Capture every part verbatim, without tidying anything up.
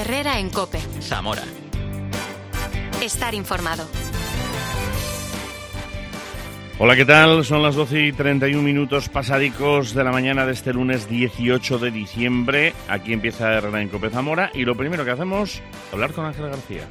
Herrera en COPE. Zamora. Estar informado. Hola, ¿qué tal? Son las doce y treinta y un minutos pasadicos de la mañana de este lunes dieciocho de diciembre. Aquí empieza Herrera en COPE Zamora y lo primero que hacemos, hablar con Ángel García.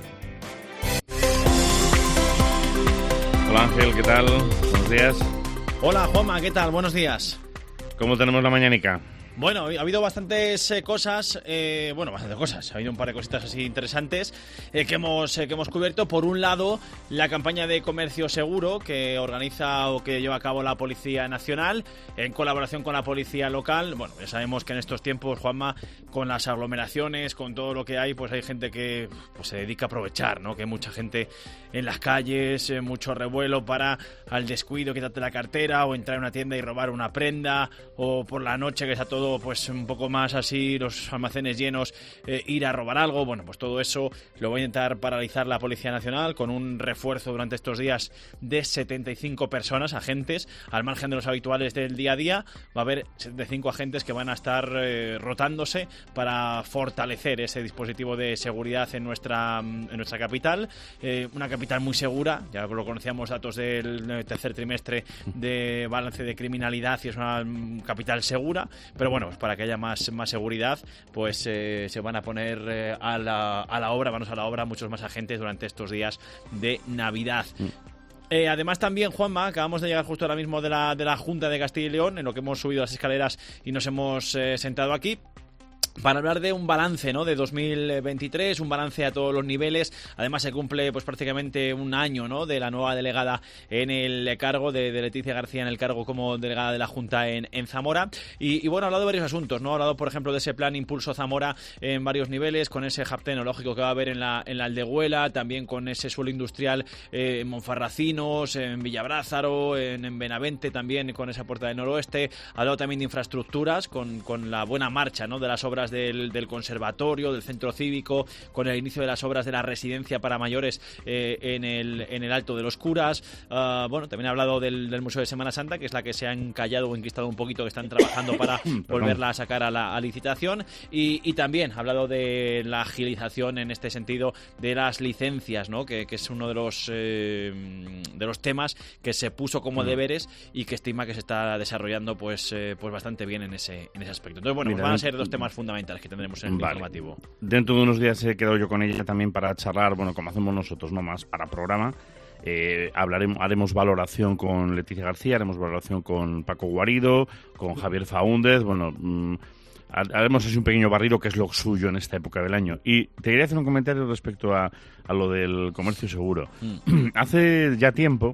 Hola Ángel, ¿qué tal? Buenos días. Hola Juanma, ¿qué tal? Buenos días. ¿Cómo tenemos la mañanica? Bueno, ha habido bastantes eh, cosas, eh, bueno, bastantes cosas, ha habido un par de cositas así interesantes eh, que, hemos, eh, que hemos cubierto. Por un lado, la campaña de comercio seguro que organiza o que lleva a cabo la Policía Nacional en colaboración con la Policía Local. Bueno, ya sabemos que en estos tiempos, Juanma, con las aglomeraciones, con todo lo que hay, pues hay gente que pues, se dedica a aprovechar, ¿no? Que hay mucha gente en las calles, eh, mucho revuelo para al descuido quitarte la cartera o entrar a una tienda y robar una prenda, o por la noche que está todo pues un poco más así, los almacenes llenos, eh, ir a robar algo. Bueno, pues todo eso lo va a intentar paralizar la Policía Nacional con un refuerzo durante estos días de setenta y cinco personas, agentes, al margen de los habituales del día a día. Va a haber setenta y cinco agentes que van a estar eh, rotándose para fortalecer ese dispositivo de seguridad en nuestra, en nuestra capital, eh, una capital muy segura. Ya lo conocíamos, datos del tercer trimestre de balance de criminalidad, y es una capital segura, pero bueno, pues para que haya más, más seguridad, pues eh, se van a poner eh, a, la, a la obra, manos a la obra, muchos más agentes durante estos días de Navidad. Mm. Eh, además también, Juanma, acabamos de llegar justo ahora mismo de la, de la Junta de Castilla y León, en lo que hemos subido las escaleras y nos hemos eh, sentado aquí para hablar de un balance, ¿no?, de dos mil veintitrés, un balance a todos los niveles. Además se cumple pues prácticamente un año, ¿no?, de la nueva delegada en el cargo, de, de Leticia García en el cargo como delegada de la Junta en, en Zamora. Y, y bueno, ha hablado de varios asuntos, ¿no? Ha hablado, por ejemplo, de ese plan Impulso Zamora en varios niveles, con ese hub tecnológico que va a haber en la, en la Aldehuela, también con ese suelo industrial eh, en Monfarracinos, en Villabrázaro, en, en Benavente, también con esa puerta del noroeste. Ha hablado también de infraestructuras, con, con la buena marcha, ¿no?, de las obras Del, del conservatorio, del centro cívico, con el inicio de las obras de la residencia para mayores eh, en, el, en el Alto de los Curas. Uh, bueno, también ha hablado del, del Museo de Semana Santa, que es la que se ha encallado o enquistado un poquito, que están trabajando para volverla a sacar a la a licitación. Y, y también ha hablado de la agilización en este sentido de las licencias, ¿no?, que, que es uno de los eh, de los temas que se puso como deberes y que estima que se está desarrollando pues, eh, pues bastante bien en ese, en ese aspecto. Entonces, bueno, Mira, pues van a ser dos temas fundamentales que tendremos en el vale. informativo. Dentro de unos días he quedado yo con ella también para charlar, bueno, como hacemos nosotros, no más para programa. Eh, hablaremos, haremos valoración con Leticia García, haremos valoración con Paco Guarido, con Javier Faúndez, bueno, mmm, haremos así un pequeño barrido, que es lo suyo en esta época del año. Y te quería hacer un comentario respecto a, a lo del comercio seguro. Mm. Hace ya tiempo,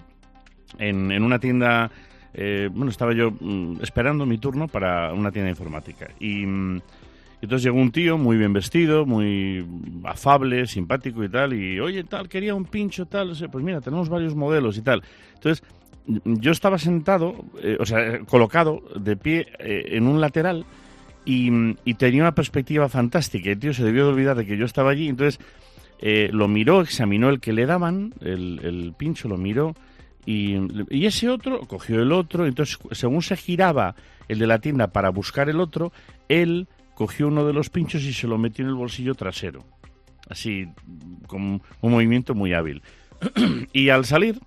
en, en una tienda, eh, bueno, estaba yo mm, esperando mi turno para una tienda de informática y... Mm, entonces llegó un tío muy bien vestido, muy afable, simpático y tal, y oye, tal, quería un pincho, tal, pues mira, tenemos varios modelos y tal. Entonces, yo estaba sentado, eh, o sea, colocado de pie eh, en un lateral y, y tenía una perspectiva fantástica. El tío se debió de olvidar de que yo estaba allí, entonces eh, lo miró, examinó el que le daban, el, el pincho, lo miró, y, y ese otro cogió el otro. Entonces, según se giraba el de la tienda para buscar el otro, él cogió uno de los pinchos y se lo metió en el bolsillo trasero, así, con un movimiento muy hábil. Y al salir,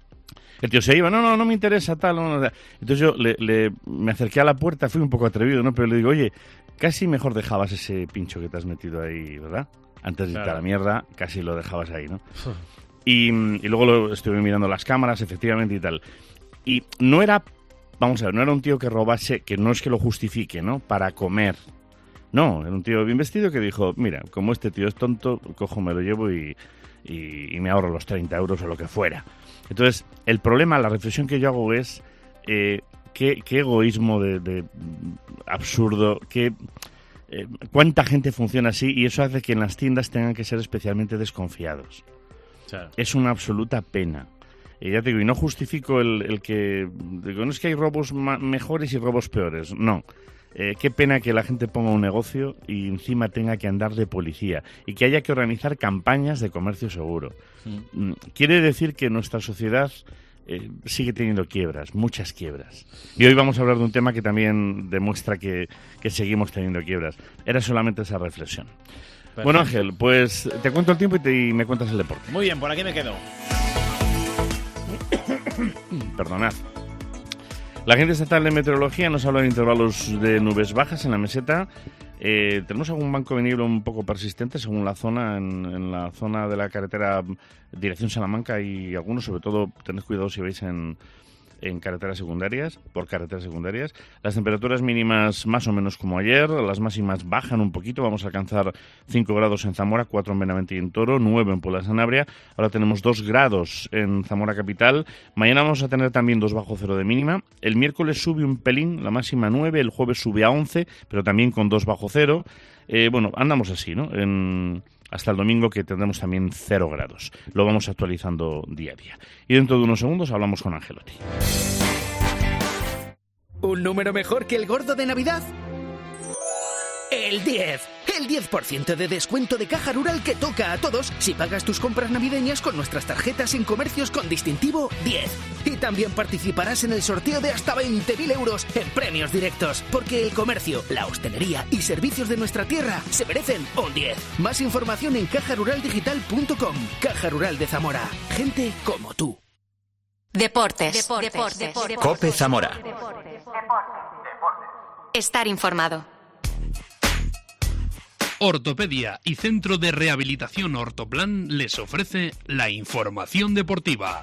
el tío se iba, no, no, no me interesa, tal, no, no. Entonces yo le, le, me acerqué a la puerta, fui un poco atrevido, ¿no? Pero le digo, oye, casi mejor dejabas ese pincho que te has metido ahí, ¿verdad? Antes de irte claro. a la mierda, casi lo dejabas ahí, ¿no? y, y luego lo estuve mirando las cámaras, efectivamente, y tal. Y no era, vamos a ver, no era un tío que robase, que no es que lo justifique, ¿no?, para comer. No, era un tío bien vestido que dijo, mira, como este tío es tonto, cojo, me lo llevo y, y, y me ahorro los treinta euros o lo que fuera. Entonces, el problema, la reflexión que yo hago es eh, qué, qué egoísmo de, de absurdo, qué, eh, cuánta gente funciona así, y eso hace que en las tiendas tengan que ser especialmente desconfiados. Claro. Es una absoluta pena. Y ya te digo, y no justifico el, el que... Digo, no es que hay robos ma- mejores y robos peores, no. Eh, qué pena que la gente ponga un negocio y encima tenga que andar de policía y que haya que organizar campañas de comercio seguro. Mm. Quiere decir que nuestra sociedad eh, sigue teniendo quiebras, muchas quiebras. Y hoy vamos a hablar de un tema que también demuestra que, que seguimos teniendo quiebras. Era solamente esa reflexión. Perfecto. Bueno, Ángel, pues te cuento el tiempo y, te, y me cuentas el deporte. Muy bien, por aquí me quedo. Perdonad. La Agencia Estatal de Meteorología nos habla de intervalos de nubes bajas en la meseta. Eh, tenemos algún banco de niebla un poco persistente según la zona, en, en la zona de la carretera dirección Salamanca, y algunos, sobre todo, tened cuidado si vais en, en carreteras secundarias, por carreteras secundarias. Las temperaturas mínimas más o menos como ayer, las máximas bajan un poquito, vamos a alcanzar cinco grados en Zamora, cuatro en Benavente y en Toro, nueve en Puebla de Sanabria, ahora tenemos dos grados en Zamora capital, mañana vamos a tener también dos bajo cero de mínima, el miércoles sube un pelín, la máxima nueve, el jueves sube a once, pero también con dos bajo cero, eh, bueno, andamos así, ¿no?, en... hasta el domingo, que tendremos también cero grados. Lo vamos actualizando día a día. Y dentro de unos segundos hablamos con Angelotti. ¿Un número mejor que el gordo de Navidad? El diez. El diez por ciento de descuento de Caja Rural que toca a todos si pagas tus compras navideñas con nuestras tarjetas en comercios con distintivo diez. Y también participarás en el sorteo de hasta veinte mil euros en premios directos. Porque el comercio, la hostelería y servicios de nuestra tierra se merecen un diez. Más información en caja rural digital punto com. Caja Rural de Zamora. Gente como tú. Deportes. Deportes. Deportes. Deportes. COPE Zamora. Estar informado. Ortopedia y Centro de Rehabilitación Ortoplan les ofrece la información deportiva.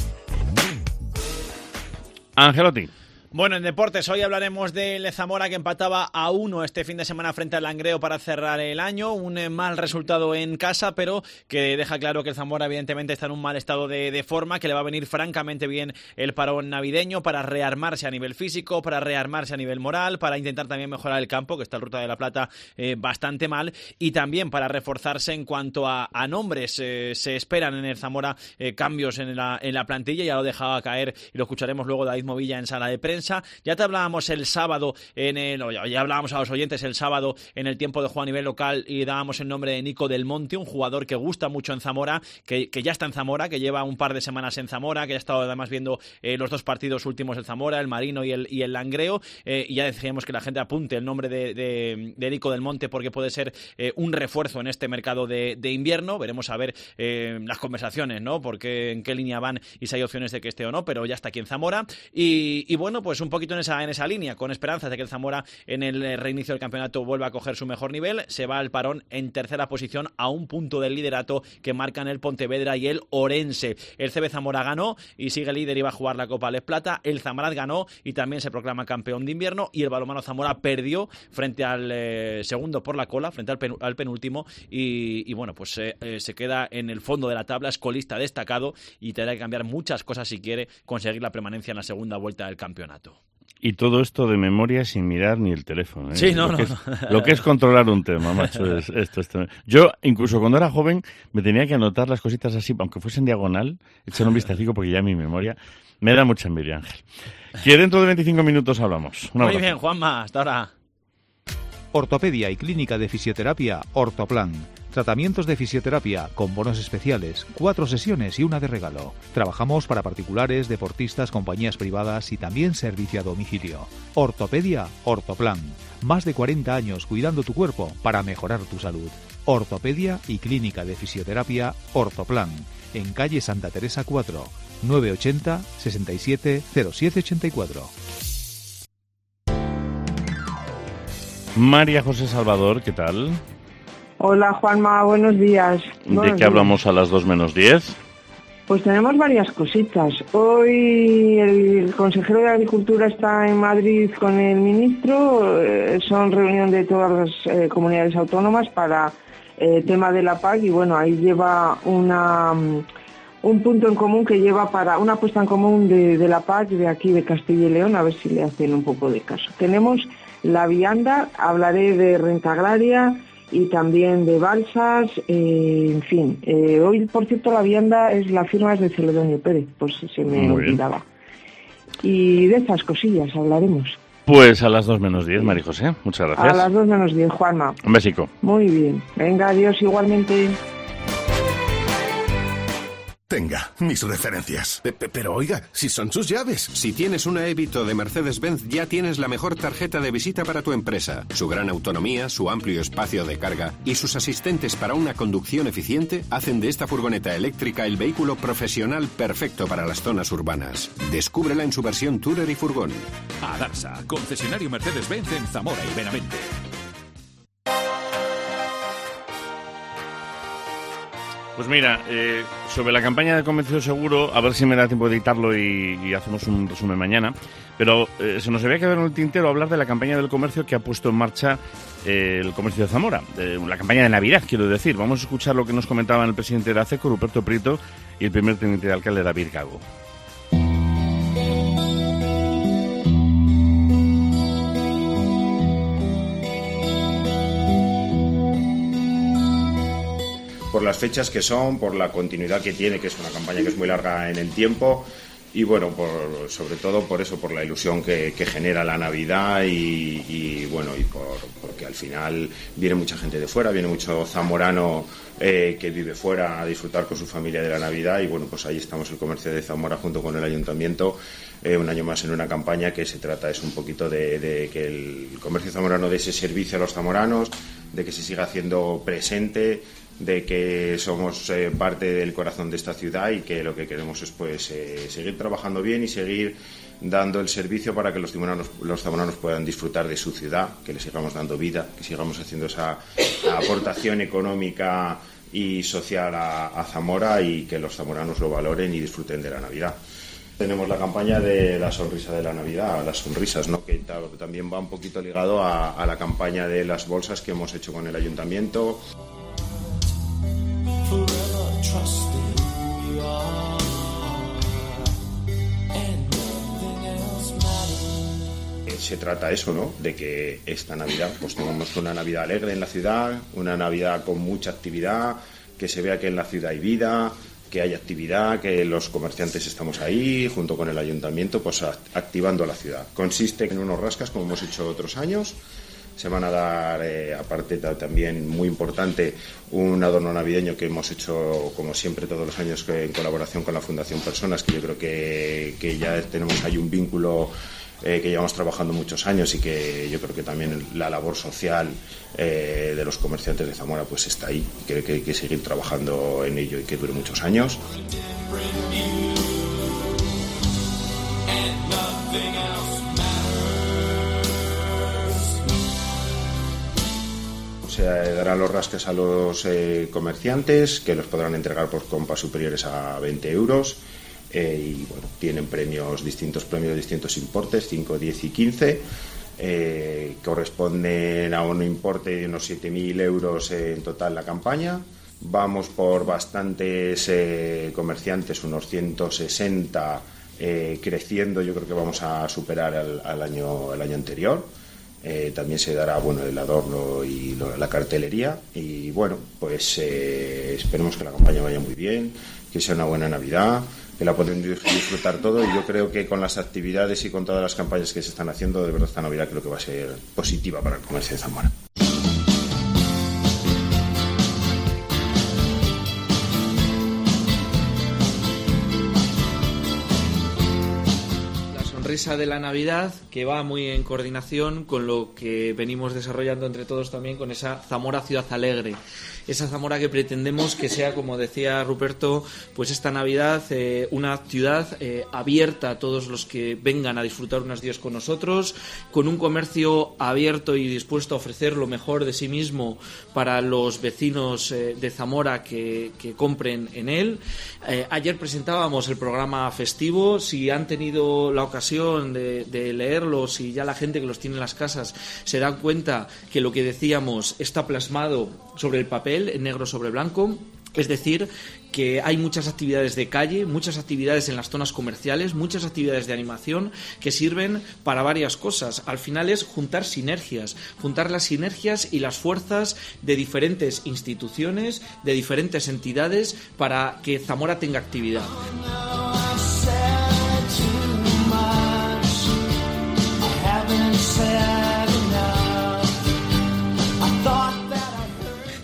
Angelotti. Bueno, en deportes hoy hablaremos del Zamora, que empataba a uno este fin de semana frente al Langreo para cerrar el año. Un eh, mal resultado en casa, pero que deja claro que el Zamora evidentemente está en un mal estado de, de forma, que le va a venir francamente bien el parón navideño para rearmarse a nivel físico, para rearmarse a nivel moral, para intentar también mejorar el campo, que está en Ruta de la Plata eh, bastante mal, y también para reforzarse en cuanto a, a nombres. Eh, se esperan en el Zamora eh, cambios en la, en la plantilla, ya lo dejaba caer y lo escucharemos luego David Movilla en sala de prensa. Ya te hablábamos el sábado, en el, ya hablábamos a los oyentes el sábado en el tiempo de juego a nivel local y dábamos el nombre de Nico Del Monte, un jugador que gusta mucho en Zamora, que, que ya está en Zamora, que lleva un par de semanas en Zamora, que ya ha estado además viendo eh, los dos partidos últimos del Zamora, el Marino y el, y el Langreo, eh, y ya decíamos que la gente apunte el nombre de, de, de Nico Del Monte porque puede ser eh, un refuerzo en este mercado de, de invierno. Veremos a ver eh, las conversaciones, ¿no? Porque en qué línea van y si hay opciones de que esté o no, pero ya está aquí en Zamora. Y, y bueno, pues un poquito en esa, en esa línea, con esperanzas de que el Zamora en el reinicio del campeonato vuelva a coger su mejor nivel. Se va al parón en tercera posición, a un punto del liderato que marcan el Pontevedra y el Orense. El C B Zamora ganó y sigue líder y va a jugar la Copa Les Plata. El Zamarat ganó y también se proclama campeón de invierno. Y el balonmano Zamora perdió frente al eh, segundo por la cola, frente al, pen, al penúltimo. Y, y bueno, pues eh, eh, se queda en el fondo de la tabla, es colista destacado y tendrá que cambiar muchas cosas si quiere conseguir la permanencia en la segunda vuelta del campeonato. Y todo esto de memoria sin mirar ni el teléfono, ¿eh? Sí, no, lo no, que es, no. Lo que es controlar un tema, macho, es esto, esto. Yo, incluso cuando era joven, me tenía que anotar las cositas así, aunque fuese en diagonal, echar un vistacico porque ya mi memoria me da mucha envidia, Ángel. Que dentro de veinticinco minutos hablamos. Un Muy abrazo. bien, Juanma, hasta ahora. Ortopedia y Clínica de Fisioterapia Ortoplan. Tratamientos de fisioterapia con bonos especiales, cuatro sesiones y una de regalo. Trabajamos para particulares, deportistas, compañías privadas y también servicio a domicilio. Ortopedia Ortoplan. Más de cuarenta años cuidando tu cuerpo para mejorar tu salud. Ortopedia y Clínica de Fisioterapia Ortoplan. En calle Santa Teresa cuatro, nueve ochenta, sesenta y siete, cero siete ochenta y cuatro. María José Salvador, ¿qué tal? Hola Juanma, buenos días. ¿De buenos qué días. hablamos a las dos menos diez? Pues tenemos varias cositas. Hoy el consejero de Agricultura está en Madrid con el ministro. Eh, son reunión de todas las eh, comunidades autónomas para el eh, tema de la P A C y bueno, ahí lleva una un punto en común que lleva para una apuesta en común de, de la P A C de aquí de Castilla y León, a ver si le hacen un poco de caso. Tenemos la vianda, hablaré de renta agraria y también de balsas, eh, en fin. Eh, hoy, por cierto, la vianda es la firma es de Celedonio Pérez, por si se me Muy olvidaba. Bien. Y de estas cosillas hablaremos. Pues a las dos menos diez, María José. Muchas gracias. A las dos menos diez, Juanma. Un besico. Muy bien. Venga, adiós igualmente. Tenga, mis referencias. Pe- pe- Pero oiga, si son sus llaves. Si tienes una Evito de Mercedes-Benz, ya tienes la mejor tarjeta de visita para tu empresa. Su gran autonomía, su amplio espacio de carga y sus asistentes para una conducción eficiente hacen de esta furgoneta eléctrica el vehículo profesional perfecto para las zonas urbanas. Descúbrela en su versión Tourer y furgón. Adarsa, concesionario Mercedes-Benz en Zamora y Benavente. Pues mira, eh, sobre la campaña de Comercio Seguro, a ver si me da tiempo de editarlo y, y hacemos un resumen mañana, pero eh, se nos había quedado en el tintero hablar de la campaña del comercio que ha puesto en marcha eh, el comercio de Zamora, eh, la campaña de Navidad, quiero decir. Vamos a escuchar lo que nos comentaban el presidente de ACECO, Ruperto Prieto, y el primer teniente de alcalde, David Gago. Por las fechas que son, por la continuidad que tiene, que es una campaña que es muy larga en el tiempo, y bueno, por, sobre todo por eso, por la ilusión que, que genera la Navidad y, y bueno, y por, porque al final viene mucha gente de fuera, viene mucho zamorano eh, que vive fuera a disfrutar con su familia de la Navidad, y bueno, pues ahí estamos el comercio de Zamora junto con el Ayuntamiento, eh, un año más en una campaña que se trata es un poquito de, de que el comercio zamorano dé ese servicio a los zamoranos, de que se siga haciendo presente, de que somos eh, parte del corazón de esta ciudad y que lo que queremos es pues eh, seguir trabajando bien y seguir dando el servicio para que los zamoranos, los zamoranos puedan disfrutar de su ciudad, que le sigamos dando vida, que sigamos haciendo esa aportación económica y social a, a Zamora y que los zamoranos lo valoren y disfruten de la Navidad. Tenemos la campaña de la sonrisa de la Navidad, las sonrisas, ¿no? Que también va un poquito ligado a, a la campaña de las bolsas que hemos hecho con el Ayuntamiento. Se trata eso, ¿no? De que esta Navidad pues tengamos una Navidad alegre en la ciudad, una Navidad con mucha actividad, que se vea que en la ciudad hay vida, que hay actividad, que los comerciantes estamos ahí, junto con el Ayuntamiento, pues activando la ciudad. Consiste en unos rascas, como hemos hecho otros años. Se van a dar, eh, aparte también muy importante, un adorno navideño que hemos hecho, como siempre, todos los años en colaboración con la Fundación Personas, que yo creo que, que ya tenemos ahí un vínculo eh, que llevamos trabajando muchos años y que yo creo que también la labor social eh, de los comerciantes de Zamora pues está ahí y que, que hay que seguir trabajando en ello y que dure muchos años. Se darán los rasques a los eh, comerciantes, que los podrán entregar por compras superiores a veinte euros. Eh, y bueno, tienen premios, distintos premios de distintos importes, cinco, diez y quince. Eh, corresponden a un importe de unos siete mil euros en total la campaña. Vamos por bastantes eh, comerciantes, unos ciento sesenta, eh, creciendo. Yo creo que vamos a superar al, al año, el año anterior. Eh, también se dará bueno el adorno y lo, la cartelería y bueno pues eh, esperemos que la campaña vaya muy bien, que sea una buena Navidad, que la podrán disfrutar todo, y yo creo que con las actividades y con todas las campañas que se están haciendo, de verdad esta Navidad creo que va a ser positiva para el comercio de Zamora. Sonrisa de la Navidad, que va muy en coordinación con lo que venimos desarrollando entre todos también con esa Zamora Ciudad Alegre. Esa Zamora que pretendemos que sea, como decía Ruperto, pues esta Navidad eh, una ciudad eh, abierta a todos los que vengan a disfrutar unos días con nosotros, con un comercio abierto y dispuesto a ofrecer lo mejor de sí mismo para los vecinos eh, de Zamora que, que compren en él. Eh, ayer presentábamos el programa festivo. Si han tenido la ocasión de, de leerlo, si ya la gente que los tiene en las casas se dan cuenta que lo que decíamos está plasmado sobre el papel, en negro sobre blanco, es decir, que hay muchas actividades de calle, muchas actividades en las zonas comerciales, muchas actividades de animación que sirven para varias cosas. Al final es juntar sinergias, juntar las sinergias y las fuerzas de diferentes instituciones, de diferentes entidades, para que Zamora tenga actividad.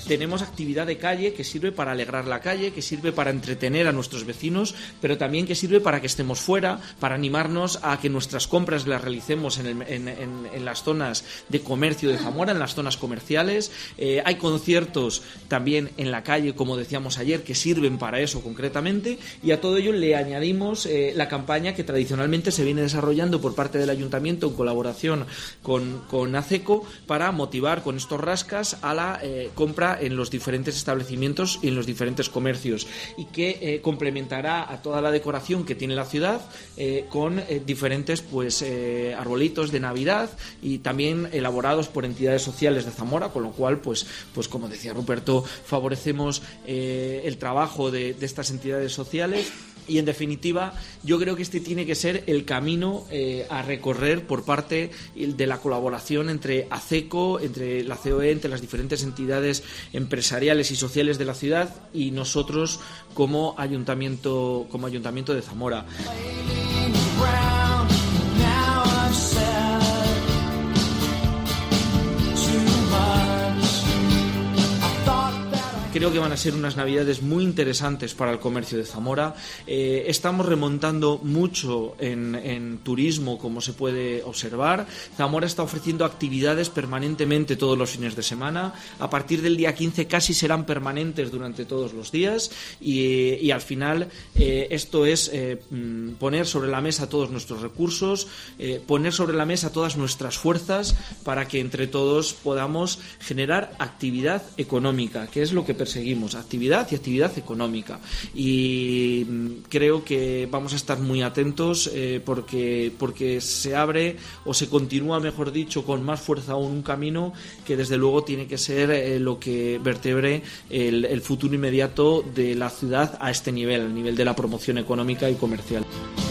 tenemos actividad de calle que sirve para alegrar la calle, que sirve para entretener a nuestros vecinos, pero también que sirve para que estemos fuera, para animarnos a que nuestras compras las realicemos en, el, en, en, en las zonas de comercio de Zamora, en las zonas comerciales. Eh, hay conciertos también en la calle, como decíamos ayer, que sirven para eso concretamente, y a todo ello le añadimos eh, la campaña que tradicionalmente se viene desarrollando por parte del Ayuntamiento en colaboración con, con ACECO para motivar con estos rascas a la eh, compra en los diferentes establecimientos y en los diferentes comercios, y que eh, complementará a toda la decoración que tiene la ciudad eh, con eh, diferentes pues eh, arbolitos de Navidad, y también elaborados por entidades sociales de Zamora, con lo cual pues, pues como decía Ruperto, favorecemos eh, el trabajo de, de estas entidades sociales. Y en definitiva, yo creo que este tiene que ser el camino eh, a recorrer por parte de la colaboración entre ACECO, entre la C O E, entre las diferentes entidades empresariales y sociales de la ciudad, y nosotros como ayuntamiento, como ayuntamiento de Zamora. Creo que van a ser unas Navidades muy interesantes para el comercio de Zamora. Eh, estamos remontando mucho en, en turismo, como se puede observar. Zamora está ofreciendo actividades permanentemente todos los fines de semana. A partir del día quince casi serán permanentes durante todos los días, y, y al final eh, esto es eh, poner sobre la mesa todos nuestros recursos, eh, poner sobre la mesa todas nuestras fuerzas para que entre todos podamos generar actividad económica, que es lo que perseguimos, actividad y actividad económica. Y creo que vamos a estar muy atentos eh, porque, porque se abre, o se continúa, mejor dicho, con más fuerza aún un camino que desde luego tiene que ser eh, lo que vertebre el, el futuro inmediato de la ciudad a este nivel, el nivel de la promoción económica y comercial.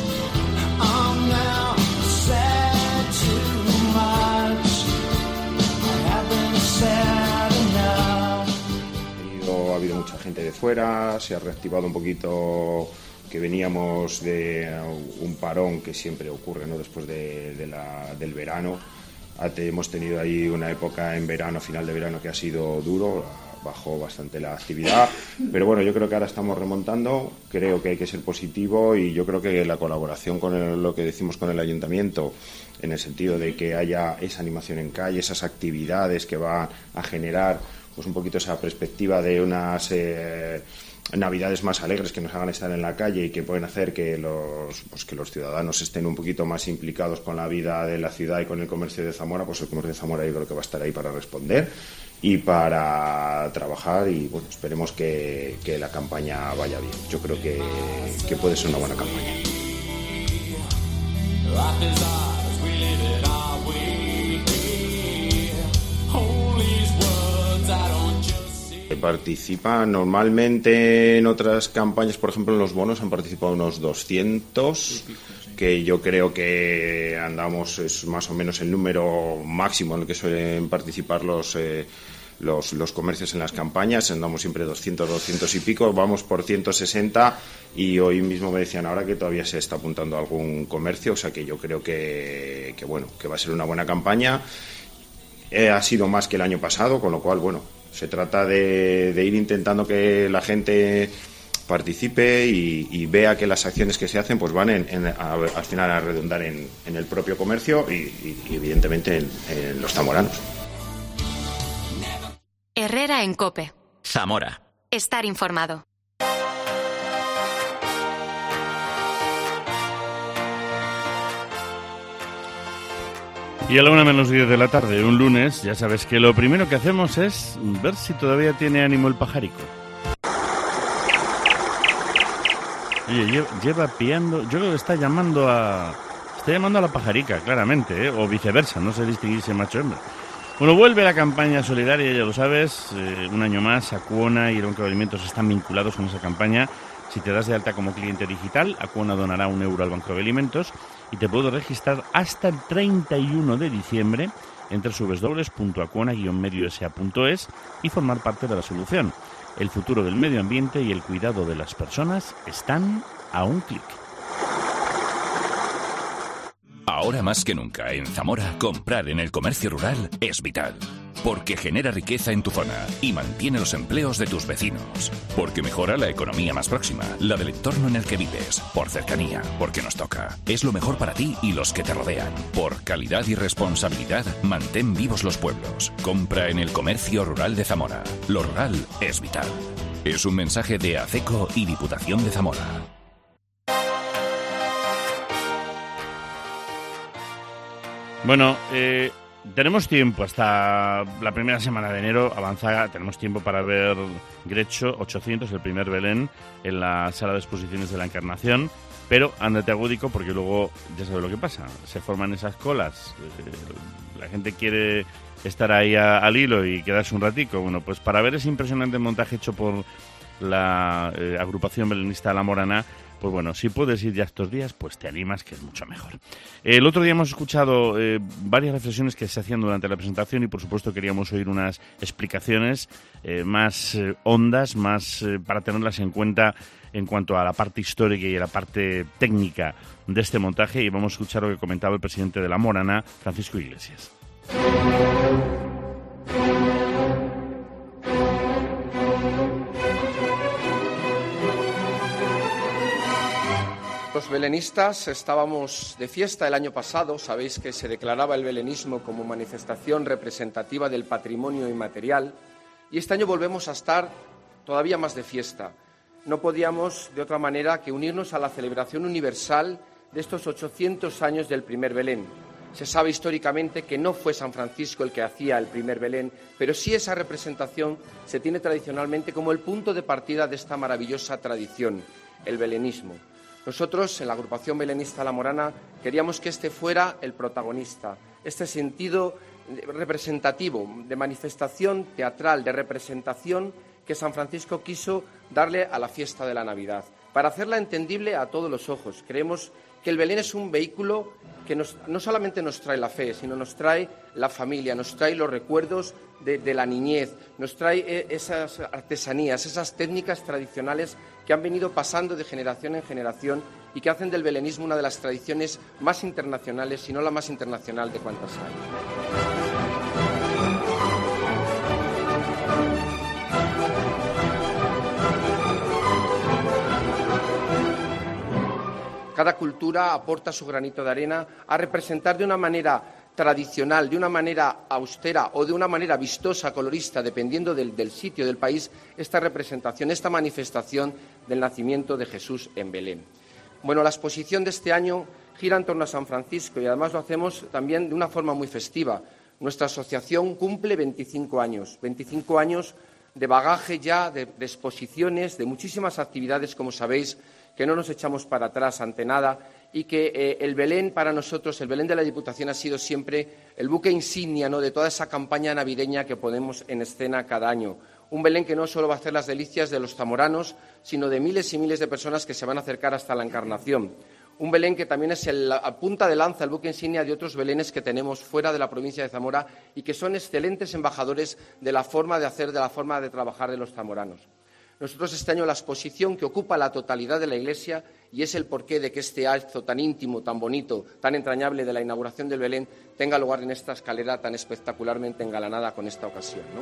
Ha habido mucha gente de fuera, se ha reactivado un poquito, que veníamos de un parón que siempre ocurre, ¿no?, después de, de la, del verano. Hemos tenido ahí una época en verano, final de verano, que ha sido duro, bajó bastante la actividad, pero bueno, yo creo que ahora estamos remontando. Creo que hay que ser positivo, y yo creo que la colaboración con el, lo que decimos con el Ayuntamiento, en el sentido de que haya esa animación en calle, esas actividades que van a generar pues un poquito esa perspectiva de unas eh, Navidades más alegres, que nos hagan estar en la calle y que pueden hacer que los, pues que los ciudadanos estén un poquito más implicados con la vida de la ciudad y con el comercio de Zamora. Pues el comercio de Zamora yo creo que va a estar ahí para responder y para trabajar, y bueno, esperemos que, que la campaña vaya bien. Yo creo que, que puede ser una buena campaña. Participan normalmente en otras campañas, por ejemplo en los bonos han participado unos doscientos, que yo creo que andamos, es más o menos el número máximo en el que suelen participar los eh, los, los comercios en las campañas. Andamos siempre doscientos, doscientos y pico, vamos por ciento sesenta, y hoy mismo me decían ahora que todavía se está apuntando algún comercio, o sea que yo creo que, que bueno, que va a ser una buena campaña. Eh, ha sido más que el año pasado, con lo cual, bueno, se trata de, de ir intentando que la gente participe y, y vea que las acciones que se hacen pues van en, en, a, al final a redundar en, en el propio comercio y, y, y evidentemente en, en los zamoranos. Herrera en COPE. Zamora. Estar informado. Y a la una menos diez de la tarde, un lunes, ya sabes que lo primero que hacemos es ver si todavía tiene ánimo el pajarico. Oye, lleva, lleva piando, yo creo que está llamando a... Está llamando a la pajarica, claramente, ¿eh? O viceversa, no sé distinguirse macho hembra. Bueno, vuelve la campaña solidaria, ya lo sabes, eh, un año más, Acuona y el Banco de Alimentos están vinculados con esa campaña. Si te das de alta como cliente digital, Acuona donará un euro al Banco de Alimentos y te puedo registrar hasta el treinta y uno de diciembre en doble u doble u doble u punto acuona guion medio s a punto es y formar parte de la solución. El futuro del medio ambiente y el cuidado de las personas están a un clic. Ahora más que nunca, en Zamora, comprar en el comercio rural es vital. porque genera riqueza en tu zona y mantiene los empleos de tus vecinos, porque mejora la economía más próxima, la del entorno en el que vives, por cercanía, porque nos toca. Es lo mejor para ti y los que te rodean. Por calidad y responsabilidad, mantén vivos los pueblos. Compra en el comercio rural de Zamora. Lo rural es vital. Es un mensaje de ACECO y Diputación de Zamora. Bueno, eh, tenemos tiempo hasta la primera semana de enero, avanza, tenemos tiempo para ver Grecho ochocientos, el primer Belén, en la sala de exposiciones de la Encarnación, pero ándate agúdico porque luego ya sabes lo que pasa, se forman esas colas, eh, la gente quiere estar ahí a, al hilo y quedarse un ratico. Bueno, pues para ver ese impresionante montaje hecho por la eh, agrupación belenista La Morana, pues bueno, si puedes ir ya estos días, pues te animas, que es mucho mejor. El otro día hemos escuchado eh, varias reflexiones que se hacían durante la presentación y por supuesto queríamos oír unas explicaciones eh, más eh, hondas, más eh, para tenerlas en cuenta en cuanto a la parte histórica y a la parte técnica de este montaje, y vamos a escuchar lo que comentaba el presidente de La Morana, Francisco Iglesias. Los belenistas estábamos de fiesta el año pasado. Sabéis que se declaraba el belenismo como manifestación representativa del patrimonio inmaterial, y este año volvemos a estar todavía más de fiesta. No podíamos de otra manera que unirnos a la celebración universal de estos ochocientos años del primer Belén. Se sabe históricamente que no fue San Francisco el que hacía el primer Belén, pero sí esa representación se tiene tradicionalmente como el punto de partida de esta maravillosa tradición, el belenismo. Nosotros, en la agrupación belenista La Morana, queríamos que este fuera el protagonista, este sentido representativo, de manifestación teatral, de representación que San Francisco quiso darle a la fiesta de la Navidad, para hacerla entendible a todos los ojos. Creemos que el Belén es un vehículo que nos, no solamente nos trae la fe, sino nos trae la familia, nos trae los recuerdos de, de la niñez, nos trae esas artesanías, esas técnicas tradicionales que han venido pasando de generación en generación y que hacen del belenismo una de las tradiciones más internacionales, si no la más internacional de cuantas hay. Cada cultura aporta su granito de arena a representar de una manera tradicional, de una manera austera o de una manera vistosa, colorista, dependiendo del, del sitio del país, esta representación, esta manifestación del nacimiento de Jesús en Belén. Bueno, la exposición de este año gira en torno a San Francisco y además lo hacemos también de una forma muy festiva. Nuestra asociación cumple veinticinco años, veinticinco años de bagaje ya, de, de exposiciones, de muchísimas actividades, como sabéis, que no nos echamos para atrás ante nada y que eh, el Belén para nosotros, el Belén de la Diputación ha sido siempre el buque insignia, ¿no?, de toda esa campaña navideña que ponemos en escena cada año. Un Belén que no solo va a hacer las delicias de los zamoranos, sino de miles y miles de personas que se van a acercar hasta la Encarnación. Un Belén que también es el, la punta de lanza, el buque insignia de otros Belenes que tenemos fuera de la provincia de Zamora y que son excelentes embajadores de la forma de hacer, de la forma de trabajar de los zamoranos. Nosotros este año la exposición que ocupa la totalidad de la Iglesia, y es el porqué de que este acto tan íntimo, tan bonito, tan entrañable de la inauguración del Belén tenga lugar en esta escalera tan espectacularmente engalanada con esta ocasión, ¿no?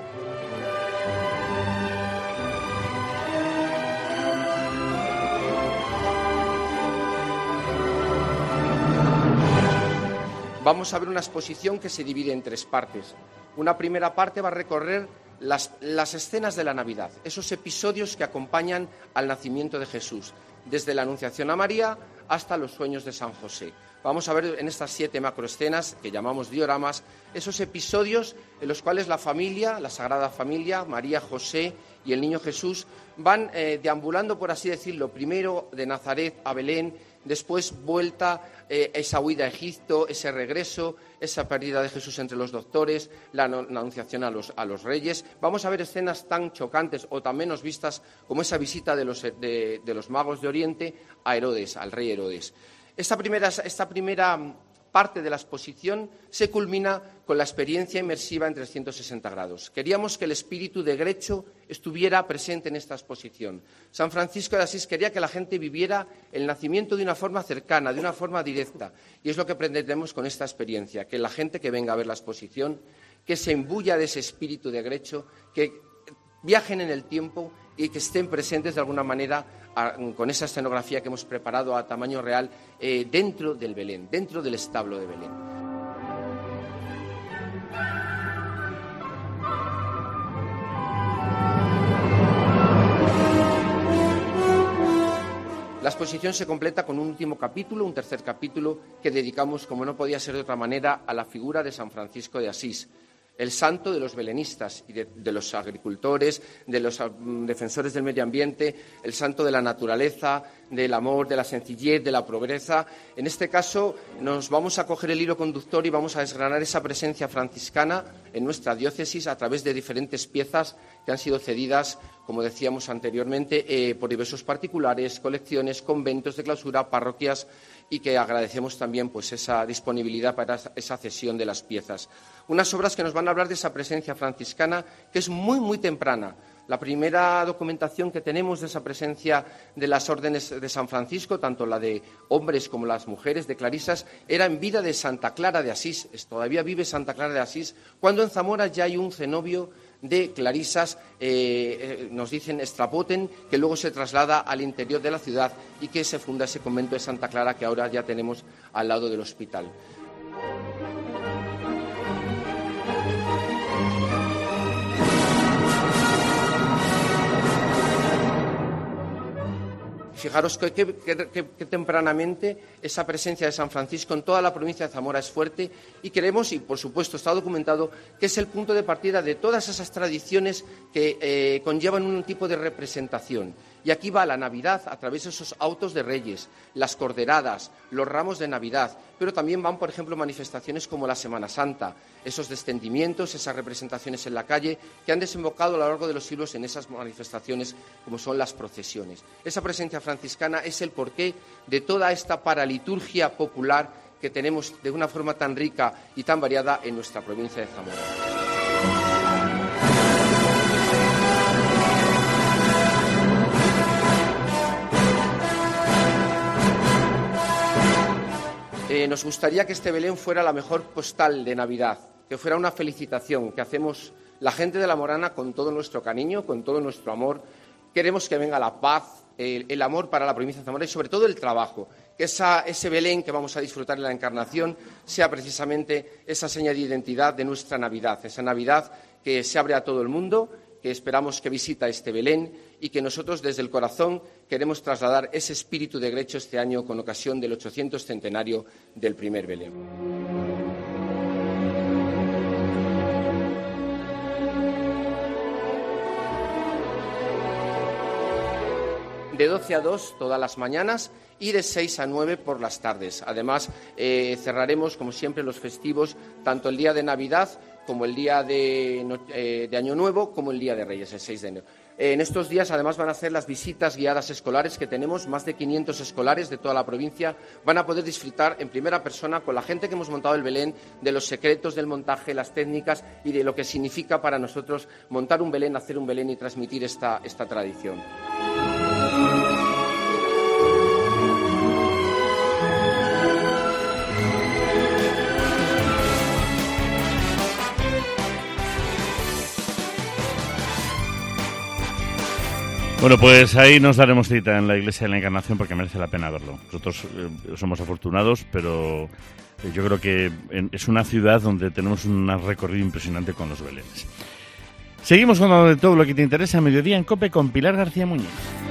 Vamos a ver una exposición que se divide en tres partes. Una primera parte va a recorrer Las, las escenas de la Navidad, esos episodios que acompañan al nacimiento de Jesús, desde la Anunciación a María hasta los sueños de San José. Vamos a ver en estas siete macroescenas, que llamamos dioramas, esos episodios en los cuales la familia, la Sagrada Familia, María, José y el Niño Jesús, van eh, deambulando, por así decirlo, primero de Nazaret a Belén, después vuelta, eh, esa huida a Egipto, ese regreso, esa pérdida de Jesús entre los doctores, la, la anunciación a los, a los reyes. Vamos a ver escenas tan chocantes o tan menos vistas como esa visita de los, de, de los magos de Oriente a Herodes, al rey Herodes. Esta primera, esta primera parte de la exposición se culmina con la experiencia inmersiva en trescientos sesenta grados. Queríamos que el espíritu de Grecho estuviera presente en esta exposición. San Francisco de Asís quería que la gente viviera el nacimiento de una forma cercana, de una forma directa, y es lo que pretendemos con esta experiencia, que la gente que venga a ver la exposición que se imbuya de ese espíritu de Grecho, que viajen en el tiempo y que estén presentes de alguna manera a, con esa escenografía que hemos preparado a tamaño real eh, dentro del Belén, dentro del establo de Belén. La exposición se completa con un último capítulo, un tercer capítulo, que dedicamos, como no podía ser de otra manera, a la figura de San Francisco de Asís, el santo de los belenistas y de, de los agricultores, de los um, defensores del medio ambiente, el santo de la naturaleza, del amor, de la sencillez, de la pobreza. En este caso nos vamos a coger el hilo conductor y vamos a desgranar esa presencia franciscana en nuestra diócesis a través de diferentes piezas que han sido cedidas, como decíamos anteriormente, eh, por diversos particulares, colecciones, conventos de clausura, parroquias, y que agradecemos también pues, esa disponibilidad para esa cesión de las piezas. Unas obras que nos van a hablar de esa presencia franciscana que es muy, muy temprana. La primera documentación que tenemos de esa presencia de las órdenes de San Francisco, tanto la de hombres como las mujeres, de clarisas, era en vida de Santa Clara de Asís. Todavía vive Santa Clara de Asís, cuando en Zamora ya hay un cenobio de clarisas, eh, eh, nos dicen Strapoten, que luego se traslada al interior de la ciudad y que se funda ese convento de Santa Clara que ahora ya tenemos al lado del hospital. Fijaros que, que, que, que tempranamente esa presencia de San Francisco en toda la provincia de Zamora es fuerte y creemos, y por supuesto está documentado, que es el punto de partida de todas esas tradiciones que eh, conllevan un tipo de representación. Y aquí va la Navidad a través de esos autos de reyes, las corderadas, los ramos de Navidad, pero también van, por ejemplo, manifestaciones como la Semana Santa, esos descendimientos, esas representaciones en la calle que han desembocado a lo largo de los siglos en esas manifestaciones como son las procesiones. Esa presencia franciscana es el porqué de toda esta paraliturgia popular que tenemos de una forma tan rica y tan variada en nuestra provincia de Zamora. Eh, nos gustaría que este Belén fuera la mejor postal de Navidad, que fuera una felicitación que hacemos la gente de La Morana con todo nuestro cariño, con todo nuestro amor. Queremos que venga la paz, el, el amor para la provincia de Zamora y sobre todo el trabajo, que esa, ese Belén que vamos a disfrutar en la Encarnación sea precisamente esa seña de identidad de nuestra Navidad, esa Navidad que se abre a todo el mundo, que esperamos que visita este Belén y que nosotros desde el corazón queremos trasladar ese espíritu de Grecho este año con ocasión del ochocientos centenario del primer Belén. De doce a dos todas las mañanas y de seis a nueve por las tardes. Además, eh, cerraremos, como siempre, los festivos, tanto el día de Navidad como el día de, eh, de Año Nuevo, como el día de Reyes, el seis de enero. Eh, en estos días, además, van a hacer las visitas guiadas escolares que tenemos, más de quinientos escolares de toda la provincia. Van a poder disfrutar en primera persona con la gente que hemos montado el Belén, de los secretos del montaje, las técnicas y de lo que significa para nosotros montar un Belén, hacer un Belén y transmitir esta, esta tradición. Bueno, pues ahí nos daremos cita en la Iglesia de la Encarnación porque merece la pena verlo. Nosotros eh, somos afortunados, pero eh, yo creo que en, es una ciudad donde tenemos un recorrido impresionante con los belenes. Seguimos con todo lo que te interesa a mediodía en COPE con Pilar García Muñoz.